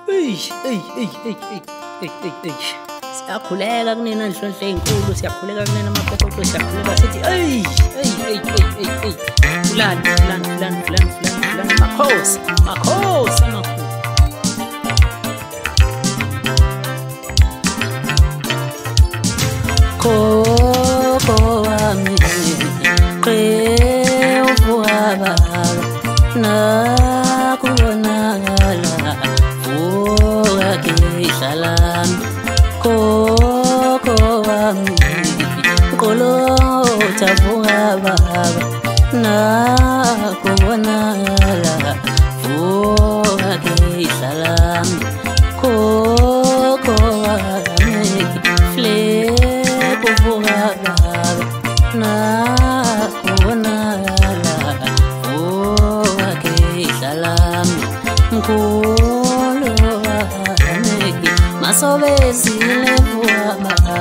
Siyakhuleka kunina Nhlohle ezinkulu, siyakhuleka kunina amaphepho, siyakhuleka sithi fulani makhosi amakhulu. Koko wami qevuka nakubonakala vuka kehlalami. Koko wami qolotha vuka nakubonakala vuka kehlalami. Koko wami nakubonakala vuka kehlalami. Mkhulu wami masobezile vuka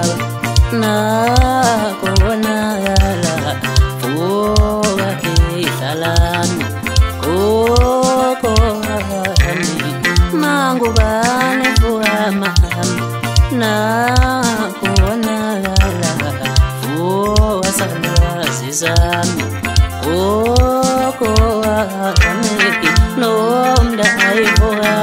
nakubonakala vuka kehlalami. Koko wami mangubane vuka nakubonakala vuka salwazi zami. Koko wami nomdai vuka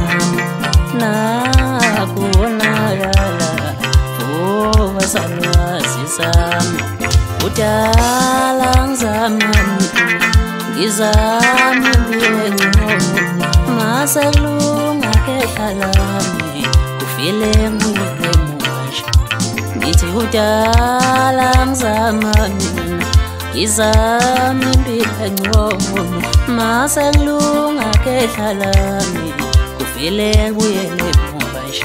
nakubonakala vuka salwazi zami. Udala ngizamani ngizami ngiyengcono maselunga kehlalami kufile muyemusha. Ngithi udala ngizamani ngizami impilo engcono maselunga kehlalami kufile buyele emusha.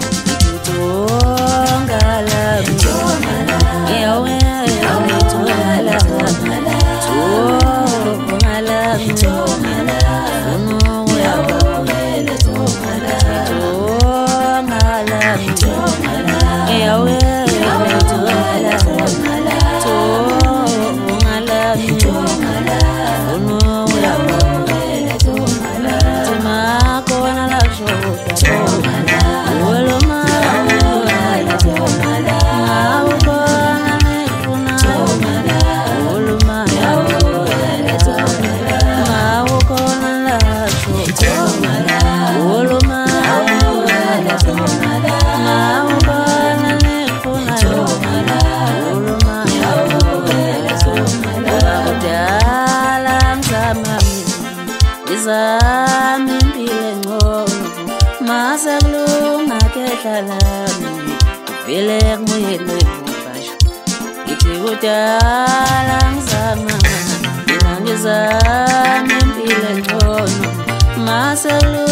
Ngizami impilo engcono maselunga kehlalami kufile kumuyele emusha. Ngithi udala ngizama ngizami impilo engcono maselunga